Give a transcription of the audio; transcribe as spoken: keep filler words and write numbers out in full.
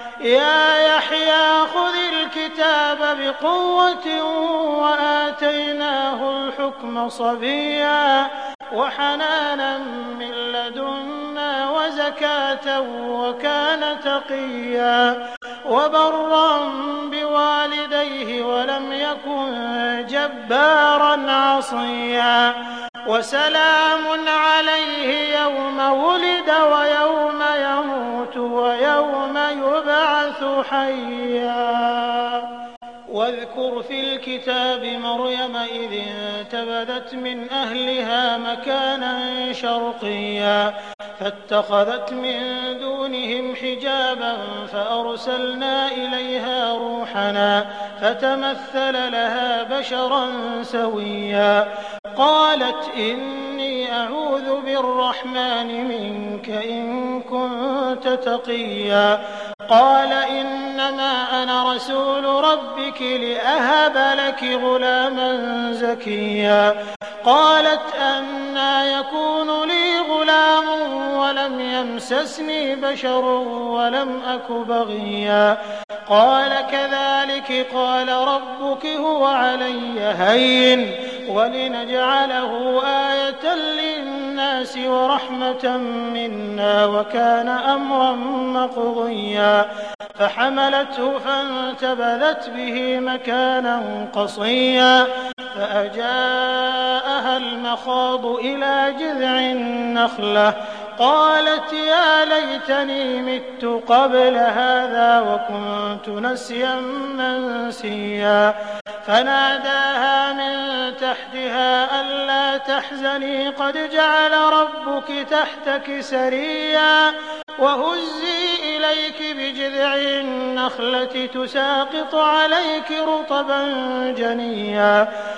يا يحيى خذ الكتاب بقوة وآتيناه الحكم صبيا وحنانا من لدنا وزكاة وكان تقيا وبرا بوالديه ولم يكن جبارا عصيا وسلام عليه يوم ولد ويوم يموت ويوم يبعث حيا واذكر في الكتاب مريم إذ انتبذت من أهلها مكانا شرقيا فاتخذت من دونهم حجابا فأرسلنا إليها روحنا فتمثل لها بشرا سويا قالت إني أعوذ بالرحمن منك إن كنت تقيا قال إنما أنا رسول ربك لأهب لك غلاما زكيا قالت أنى يكون لي غلام ولم يمسسني بشر ولم أك بغيا قال كذلك قال ربك هو علي هين ولنجعله آية للناس ورحمة منا وكان أمرا مقضيا فحملته فانتبذت به مكانا قصيا فأجاءها المخاض إلى جذع النخلة قالت يا ليتني مت قبل هذا وكنت نسيا منسيا فناداها من تحتها ألا تحزني قد جعل ربك تحتك سريا وهزي إليك بجذع النخلة تساقط عليك رطبا جنيا